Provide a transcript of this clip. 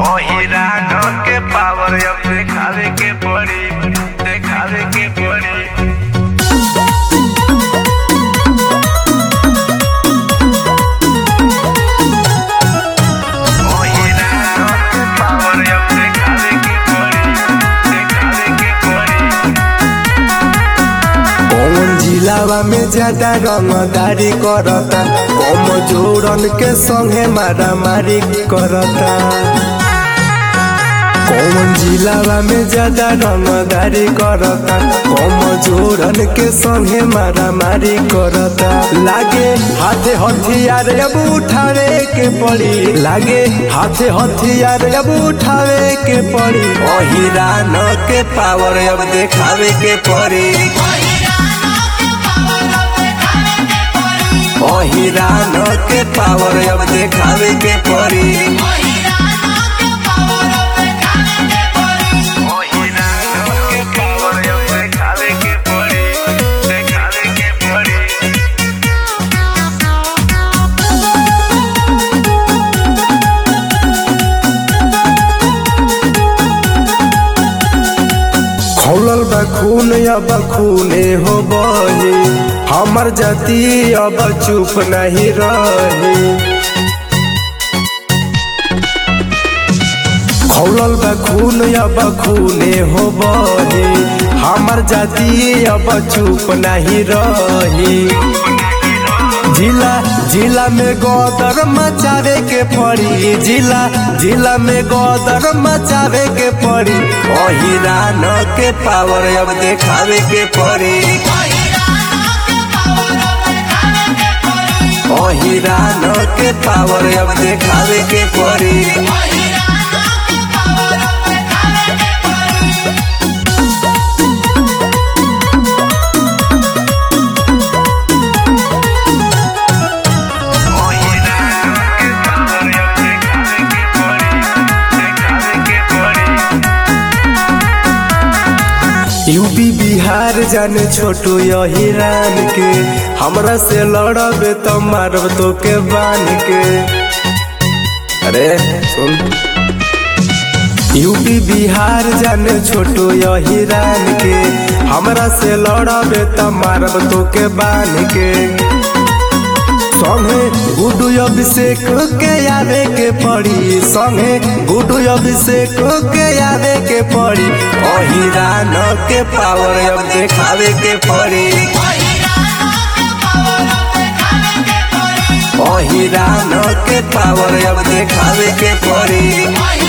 हिरान के पावर अब देखावे के पड़ी, देखावे के पड़ी। जिलावा में ज्यादा रंगदारी करता, कम जोड़न के संगे मारा मारी करता। कौन जिलावा में ज्यादा रंगदारी करता, कम जोड़न के संगे मारा मारी करता। लागे हाथे हथियार अब उठावे के पड़ी, लागे हाथे हथियार अब उठावे के पड़ी। हिरान के पावर अब देखावे के पड़ी, हिरान के पावर अब देखावे के पड़ी। खौलल बा खून अब खूने हो बही, हमर जाति अब चुप नहीं रही। खौलल बा खून अब खूने हो बही, हमर जाति अब चुप नहीं रही। जिला में गदर मचावे के पड़ी, जिला में गदर मचावे के पड़ी। हिरान के पावर अब देखावे के पड़ी, हिरान के पावर अब देखावे के पड़ी। यूपी बिहार जाने छोटू हिरान के, हमरा से लड़बे तो मारब तो के बान के। अरे सुन, यूपी बिहार जाने छोटू हिरान के, हमरा से लड़बे तो मारब तो के बान के। संगे गुड्डू अभिषेक के आवे के पड़ी, संगे गुड्डू अभिषेक के आवे के पड़ी। हिरान के पावर अब देखावे के पड़ी, हिरान के पावर अब देखावे के पड़ी।